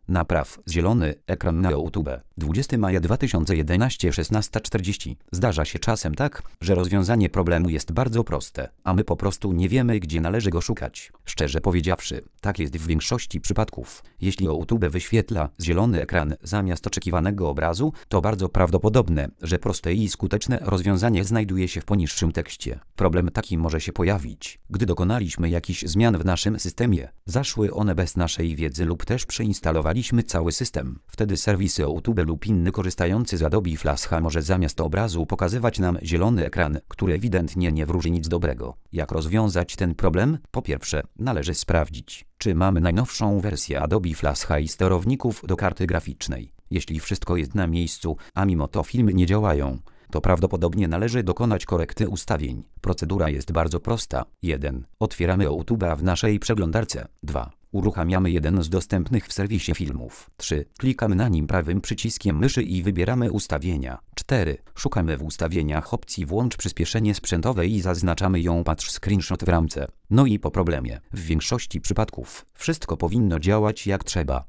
Napraw zielony ekran na YouTube. 20 maja 2011 16:40. Zdarza się czasem tak, że rozwiązanie problemu jest bardzo proste, a my po prostu nie wiemy, gdzie należy go szukać. Szczerze powiedziawszy, tak jest w większości przypadków. Jeśli YouTube wyświetla zielony ekran zamiast oczekiwanego obrazu, to bardzo prawdopodobne, że proste i skuteczne rozwiązanie znajduje się w poniższym tekście. Problem taki może się pojawić, gdy dokonaliśmy jakichś zmian w naszym systemie. Zaszły one bez naszej wiedzy lub też przeinstalowaliśmy cały system. Wtedy serwisy YouTube lub inny korzystający z Adobe Flash może zamiast obrazu pokazywać nam zielony ekran, który ewidentnie nie wróży nic dobrego. Jak rozwiązać ten problem? Po pierwsze, należy sprawdzić, czy mamy najnowszą wersję Adobe Flash i sterowników do karty graficznej. Jeśli wszystko jest na miejscu, a mimo to filmy nie działają, to prawdopodobnie należy dokonać korekty ustawień. Procedura jest bardzo prosta. 1. Otwieramy YouTube'a w naszej przeglądarce. 2. Uruchamiamy jeden z dostępnych w serwisie filmów. 3. Klikamy na nim prawym przyciskiem myszy i wybieramy ustawienia. 4. Szukamy w ustawieniach opcji włącz przyspieszenie sprzętowe i zaznaczamy ją patrz screenshot w ramce. No i po problemie. W większości przypadków wszystko powinno działać jak trzeba.